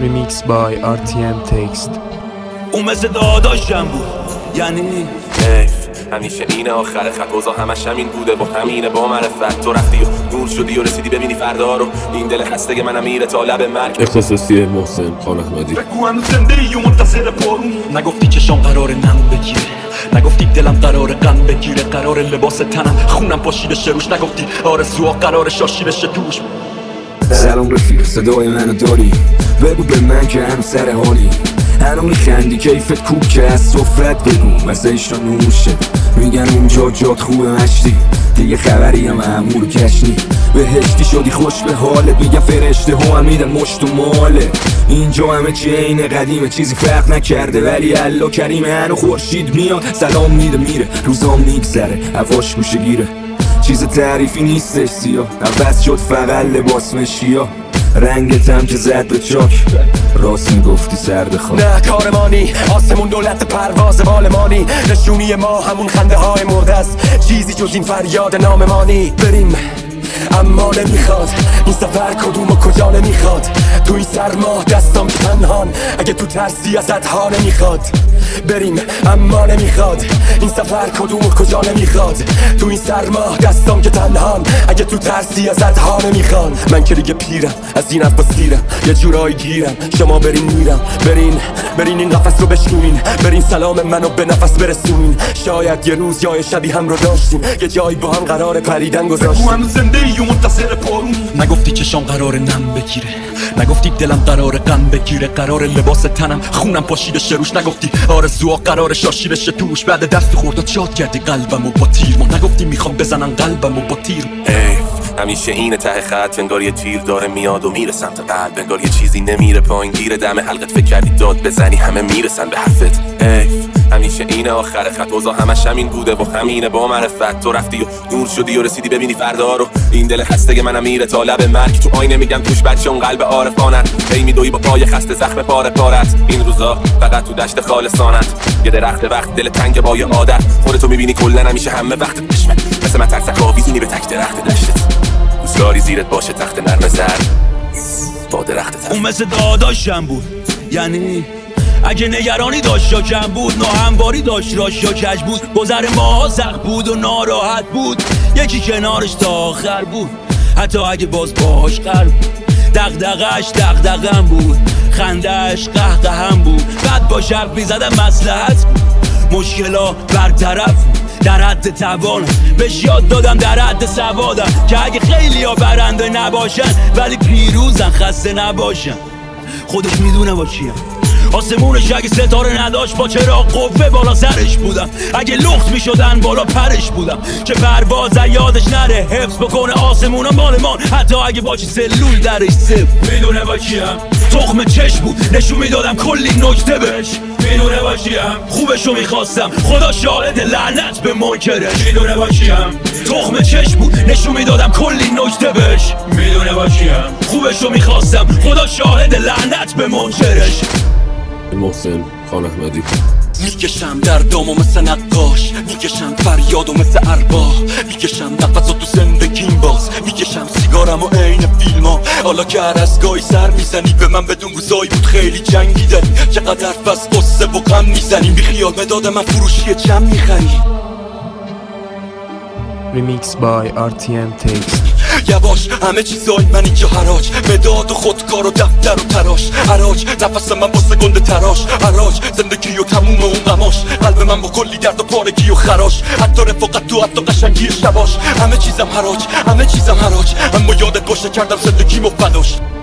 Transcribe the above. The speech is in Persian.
Remix by RTM Text. اون مثل داداشم بود یعنی همیشه اینه آخر خط اوضاع همش همین بوده و همینه با معرفت تو رفتی و نور شدی و رسیدی ببینی فردا رو این دل خسته منم میره تا لب مرگ. اختصاصی محسن خان احمدی. بگو هنوز زنده و منتظر بارون. نگفتی چشام قرار نم بگیره، نگفتی دلم قرار غم بگیره، قرار لباس تنم خونم پاشیده شه روش، نگفتی آرزوها قرار شاشی بشه توش. سلام رفیق، صدای منو داری؟ بگو به من که هم سر حالی، هنو میخندی کیفت کوب که از صفرت بگو مسایش رو نوشه. میگن اونجا جات خوبه مشتی، دیگه خبری هم امور کشنی، بهشتی شدی خوش به حاله، میگن فرشته ها هم میدن مشت و ماله. اینجا همه چی اینه قدیمه، چیزی فرق نکرده ولی الله کریمه. هنو خورشید میاد سلام میده میره، روزام میگذره هواش گوشه گیره، چیز تعریفی نیستش سیاه، عوض شد فقط لباس مشیا، رنگتم که زد به چاک، راست میگفتی سرد خواب. نه کارمانی آسمون دولت پرواز بالمانی، نشونی ما همون خنده های مرده است، چیزی جز این فریاد ناممانی. بریم اما نمیخواد این سفر کدوم و کجا نمیخواد، تو این سرما دستم تنهان اگه تو ترسی ازت ها نمیخواد. بریم اما نمیخواد این سفر کدوم و کجا نمیخواد، تو این سرما دستم که تنهان اگه تو ترسی ازت ها نمیخواد. من که دیگه پیرم از این حرفا سیرم، یه جورایی گیرم شما برین میرم، برین این قفس رو بشکنین، برین سلام منو به نفس برسونین، شاید یه روز یا شبی هم رو داشتیم، یه جایی با هم قرار پریدن گذاشتیم. بگو هنوز زنده ای و منتظر بارون. نگفتی چشام قرار نم بگیره، نگفتی دلم قرار غم بگیره، قرار لباس تنم خونم پاشیده شه روش، نگفتی آرزوها قرار شاشی بشه توش. بعد دست خوردت شاد کردی قلبمو با تیر، ما نگفتی میخوام بزنن قلبمو با تیر. همیشه اینه ته خط، انگار یه تیر داره میاد و میره سمت قلب، انگار یه چیزی نمیره پایین گیره دم حلقت، فکر کردی داد بزنی همه میرسن به حرفت. همیشه اینه آخر خط اوضاع همش همین بوده و همینه با معرفت تو رفتی و نور شدی و رسیدی ببینی فردا رو این دل خسته منم میره تا لب مرگ. تو آینه میگم توش بچه اون قلب عارفانت، هی میدوی با پای خسته زخم پاره پارت، این روزا فقط تو دشت خالصانت، یه درخت وقت دل تنگ با یه عادت، خودتو میبینی کلا همیشه همه وقت بشمه، مثل من ترسک آویزونی به تک درخت دشتت، دوست داری زیرت باشه تخت نرم زرد با درخت. اون مثل داداشم بود یعنی اگه نگرانی داشت یا کم بود، ناهمواری داشت راش یا کج بود، گذر ماها سخت بود و ناراحت بود، یکی کنارش تا آخر بود حتی اگه باز باش قرب بود، دغدغه‌اش دغدغه‌ام بود، خنده‌اش قهقه‌ام بود، بعد با شرط می‌زدم مصلحت بود، مشکلا برطرف بود در حد توانم، بهش یاد دادم در حد سوادم که اگه خیلی ها برنده نباشن ولی پیروزن خسته نباشن. خودش میدونه با چیم، آسمونش اگه ستاره نداشت با چراغ قوه بالا سرش بودم، اگه لخت میشدن بالا پرش بودم، که پرواز یادش نره حفظ بکنه آسمونا مالمان، حتی اگه با چی سلول درش صفر. میدونه با چیم تخم چشم بود، نشون میدادم کلی نکته بهش، میدونه با چیم خوبشو میخواستم خدا شاهد لعنت به منکرش، میدونه با چیم تخم چشم بود، نشون میدادم کلی نکته بهش، میدونه با چیم خوبشو میخواستم خدا شاهد لعنت به منکرش. محسن خان احمدی. میکشم دردامو مثل نقاش، میکشم فریادو مثل ارباح، میکشم نفسو تو زندگیم باز، میکشم سیگارمو عین فیلما، حالا که هر از گاهی سر میزنی به من بدون روزایی بود خیلی جنگیدنی، چقدر بس قصه و غم میزنی، بی خیال مداد من فروشی جمع میخری. Remix by RTM Text. یواش همه چیزای من اینجا حراج، مداد و خودکار و دفتر و تراش، حراج نفس من واسه گنده تراش، حراج زندگی و تموم اون غماش، قلب من با کلی درد و پارگی و خراش، حتی رفاقت تو حتی قشنگی شباش، همه چیزم حراج همه چیزم حراج، اما یادت باشه کردم زندگیمو فداش.